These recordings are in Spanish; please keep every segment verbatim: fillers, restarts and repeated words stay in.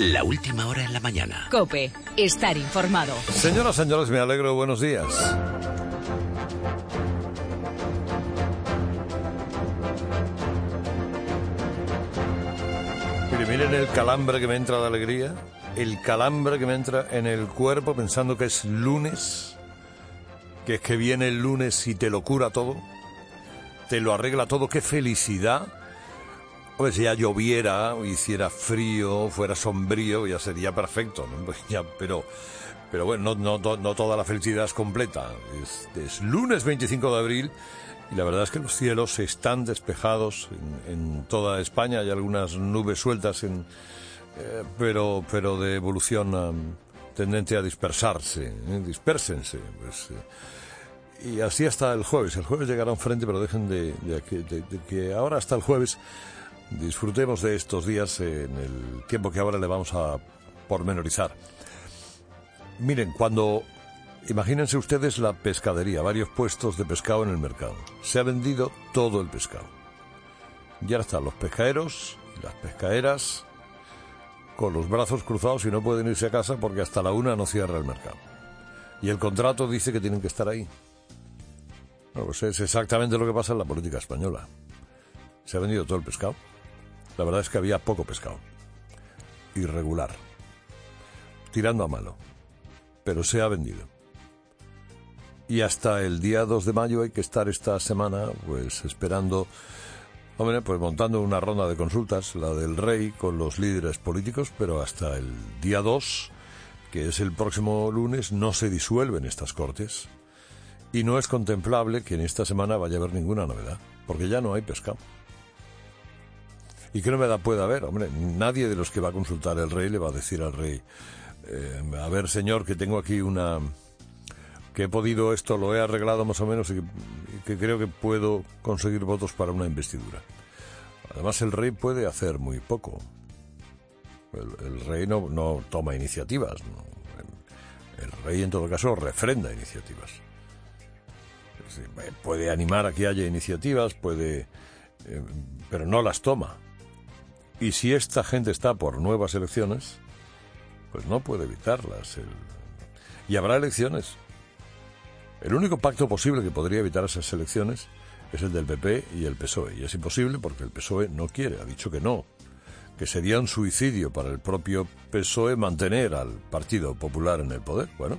La última hora en la mañana. COPE. Estar informado. Señoras, señores, me alegro. Buenos días. Mire, miren el calambre que me entra de alegría. El calambre que me entra en el cuerpo pensando que es lunes. Que es que viene el lunes y te lo cura todo. Te lo arregla todo. ¡Qué felicidad! Pues si ya lloviera, hiciera frío, fuera sombrío, ya sería perfecto, ¿no? Pues ya, pero, pero bueno, no, no, no toda la felicidad es completa. Es, es lunes veinticinco de abril y la verdad es que los cielos están despejados en, en toda España. Hay algunas nubes sueltas, en, eh, pero, pero de evolución um, tendente a dispersarse, ¿eh? Dispérsense, pues... Eh, Y así hasta el jueves. El jueves llegará un frente, pero dejen de, de, de, de, de que ahora hasta el jueves disfrutemos de estos días en el tiempo que ahora le vamos a pormenorizar. Miren, cuando... Imagínense ustedes la pescadería, varios puestos de pescado en el mercado. Se ha vendido todo el pescado. Y ahora están los pescaderos y las pescaderas con los brazos cruzados y no pueden irse a casa porque hasta la una no cierra el mercado. Y el contrato dice que tienen que estar ahí. No, pues es exactamente lo que pasa en la política española. Se ha vendido todo el pescado. La verdad es que había poco pescado. Irregular. Tirando a malo. Pero se ha vendido. Y hasta el día dos de mayo hay que estar esta semana, pues esperando, hombre, pues montando una ronda de consultas, la del rey con los líderes políticos, pero hasta el día dos, que es el próximo lunes, no se disuelven estas cortes. Y no es contemplable que en esta semana vaya a haber ninguna novedad, porque ya no hay pescado. ¿Y qué novedad puede haber? Hombre, nadie de los que va a consultar el rey le va a decir al rey, eh, a ver, señor, que tengo aquí una... que he podido esto, lo he arreglado más o menos y que, y que creo que puedo conseguir votos para una investidura. Además, el rey puede hacer muy poco. El, el rey no, no toma iniciativas, ¿no? El, el rey, en todo caso, refrenda iniciativas. Es decir, puede animar a que haya iniciativas, puede... Eh, pero no las toma. Y si esta gente está por nuevas elecciones, pues no puede evitarlas. El... Y habrá elecciones. El único pacto posible que podría evitar esas elecciones es el del P P y el P S O E. Y es imposible porque el P S O E no quiere, ha dicho que no. Que sería un suicidio para el propio P S O E mantener al Partido Popular en el poder. Bueno,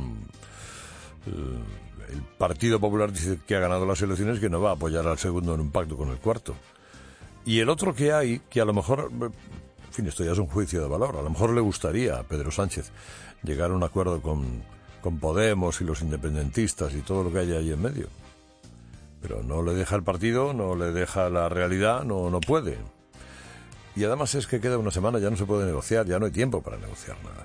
el Partido Popular dice que ha ganado las elecciones y que no va a apoyar al segundo en un pacto con el cuarto. Y el otro que hay, que a lo mejor, en fin, esto ya es un juicio de valor, a lo mejor le gustaría a Pedro Sánchez llegar a un acuerdo con, con Podemos y los independentistas y todo lo que hay ahí en medio. Pero no le deja el partido, no le deja la realidad, no, no puede. Y además es que queda una semana, ya no se puede negociar, ya no hay tiempo para negociar nada.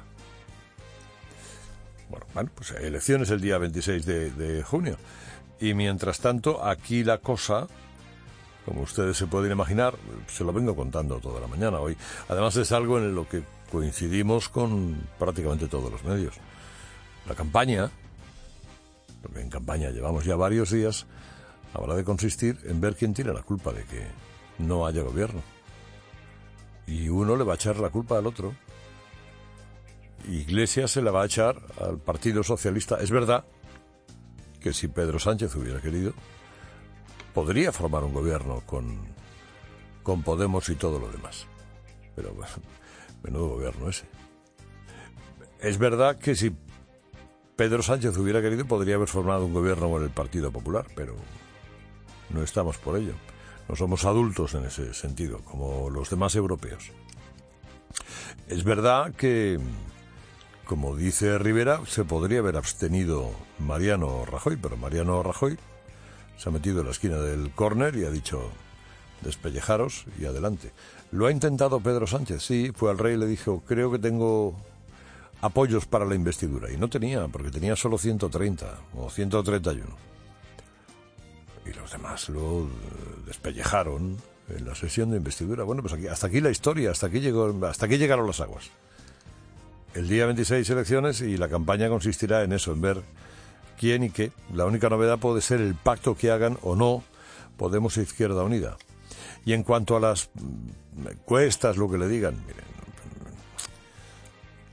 Bueno, bueno pues elecciones el día veintiséis de, de junio. Y mientras tanto, aquí la cosa... Como ustedes se pueden imaginar, se lo vengo contando toda la mañana hoy. Además es algo en lo que coincidimos con prácticamente todos los medios. La campaña, porque en campaña llevamos ya varios días, habrá de consistir en ver quién tiene la culpa de que no haya gobierno. Y uno le va a echar la culpa al otro. Iglesias se la va a echar al Partido Socialista. Es verdad que si Pedro Sánchez hubiera querido, podría formar un gobierno con, con Podemos y todo lo demás. Pero bueno, menudo gobierno ese. Es verdad que si Pedro Sánchez hubiera querido, podría haber formado un gobierno con el Partido Popular, pero no estamos por ello. No somos adultos en ese sentido, como los demás europeos. Es verdad que, como dice Rivera, se podría haber abstenido Mariano Rajoy, pero Mariano Rajoy se ha metido en la esquina del córner y ha dicho, despellejaros y adelante. Lo ha intentado Pedro Sánchez, sí, fue al rey y le dijo, creo que tengo apoyos para la investidura. Y no tenía, porque tenía solo ciento treinta o ciento treinta y uno. Y los demás lo despellejaron en la sesión de investidura. Bueno, pues aquí, hasta aquí la historia, hasta aquí llegó, hasta aquí llegaron las aguas. El día veintiséis elecciones y la campaña consistirá en eso, en ver quién y qué. La única novedad puede ser el pacto que hagan o no Podemos e Izquierda Unida. Y en cuanto a las encuestas, lo que le digan, miren,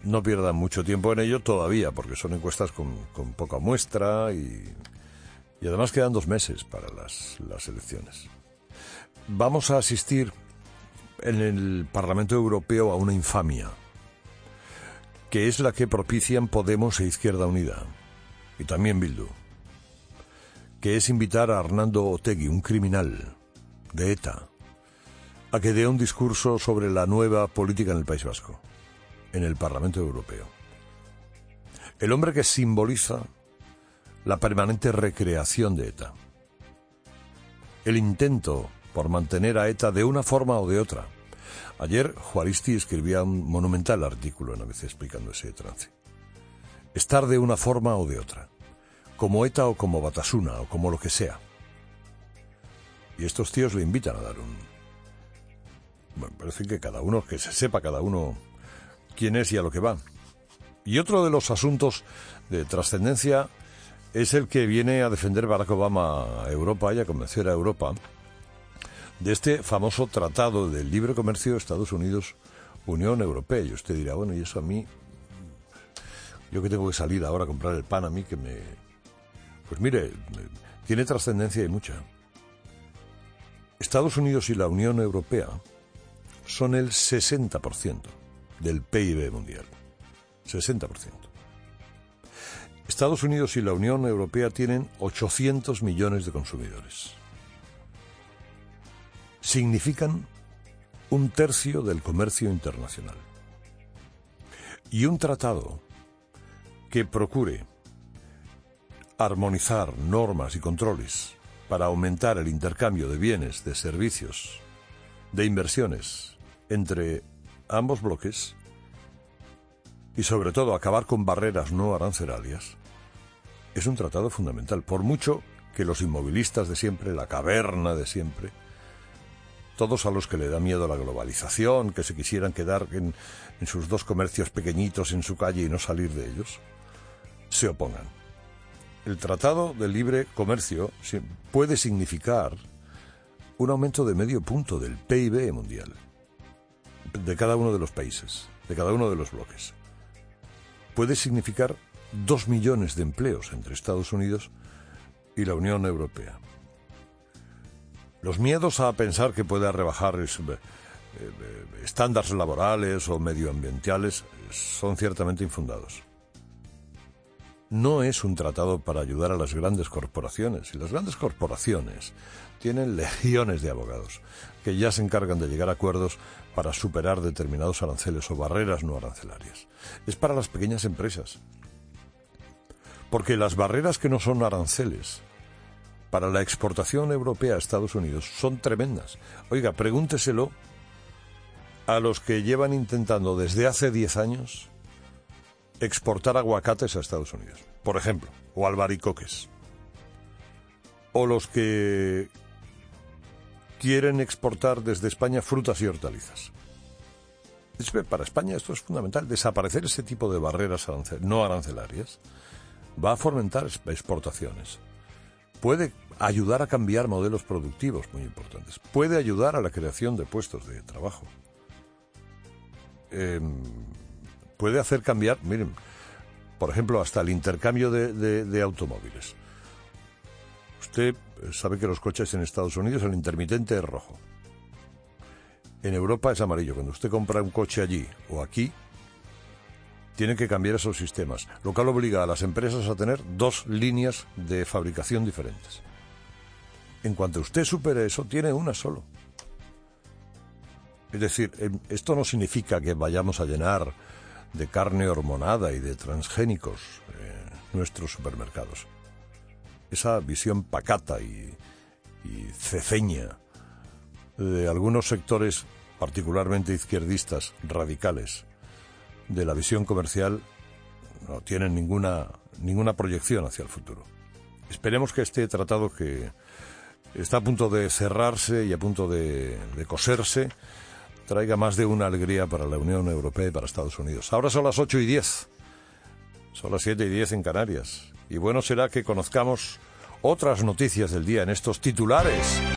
no pierdan mucho tiempo en ello todavía, porque son encuestas con, con poca muestra y, y además quedan dos meses para las, las elecciones. Vamos a asistir en el Parlamento Europeo a una infamia, que es la que propician Podemos e Izquierda Unida, y también Bildu, que es invitar a Arnaldo Otegi, un criminal de ETA, a que dé un discurso sobre la nueva política en el País Vasco, en el Parlamento Europeo. El hombre que simboliza la permanente recreación de ETA. El intento por mantener a ETA de una forma o de otra. Ayer Juaristi escribía un monumental artículo en A B C explicando ese trance. Estar de una forma o de otra. Como ETA o como Batasuna o como lo que sea. Y estos tíos le invitan a dar un... Bueno, parece que cada uno, que se sepa cada uno quién es y a lo que va. Y otro de los asuntos de trascendencia es el que viene a defender Barack Obama a Europa y a convencer a Europa de este famoso tratado del libre comercio Estados Unidos-Unión Europea. Y usted dirá, bueno, y eso a mí, yo que tengo que salir ahora a comprar el pan a mí que me... Pues mire, tiene trascendencia y mucha. Estados Unidos y la Unión Europea son el sesenta por ciento del P I B mundial. sesenta por ciento. Estados Unidos y la Unión Europea tienen ochocientos millones de consumidores. Significan un tercio del comercio internacional. Y un tratado que procure armonizar normas y controles para aumentar el intercambio de bienes, de servicios, de inversiones entre ambos bloques y sobre todo acabar con barreras no arancelarias, es un tratado fundamental. Por mucho que los inmovilistas de siempre, la caverna de siempre, todos a los que le da miedo la globalización, que se quisieran quedar en, en sus dos comercios pequeñitos en su calle y no salir de ellos, se opongan. El Tratado de Libre Comercio puede significar un aumento de medio punto del P I B mundial, de cada uno de los países, de cada uno de los bloques. Puede significar dos millones de empleos entre Estados Unidos y la Unión Europea. Los miedos a pensar que pueda rebajar estándares laborales o medioambientales son ciertamente infundados. No es un tratado para ayudar a las grandes corporaciones, y las grandes corporaciones tienen legiones de abogados que ya se encargan de llegar a acuerdos para superar determinados aranceles o barreras no arancelarias. Es para las pequeñas empresas. Porque las barreras que no son aranceles para la exportación europea a Estados Unidos son tremendas. Oiga, pregúnteselo a los que llevan intentando desde hace diez años exportar aguacates a Estados Unidos, por ejemplo, o albaricoques. O los que quieren exportar desde España frutas y hortalizas. Para España esto es fundamental. Desaparecer ese tipo de barreras no arancelarias va a fomentar exportaciones. Puede ayudar a cambiar modelos productivos muy importantes. Puede ayudar a la creación de puestos de trabajo. Eh, puede hacer cambiar, miren, por ejemplo, hasta el intercambio de, de, de automóviles. Usted sabe que los coches en Estados Unidos el intermitente es rojo. En Europa es amarillo. Cuando usted compra un coche allí o aquí, tiene que cambiar esos sistemas, lo cual obliga a las empresas a tener dos líneas de fabricación diferentes. En cuanto usted supere eso, tiene una solo. Es decir, esto no significa que vayamos a llenar de carne hormonada y de transgénicos eh, nuestros supermercados. Esa visión pacata y, y ceceña de algunos sectores, particularmente izquierdistas, radicales, de la visión comercial, no tienen ninguna, ninguna proyección hacia el futuro. Esperemos que este tratado, que está a punto de cerrarse y a punto de, de coserse, traiga más de una alegría para la Unión Europea y para Estados Unidos. Ahora son las ocho y diez, son las siete y diez en Canarias, y bueno será que conozcamos otras noticias del día en estos titulares.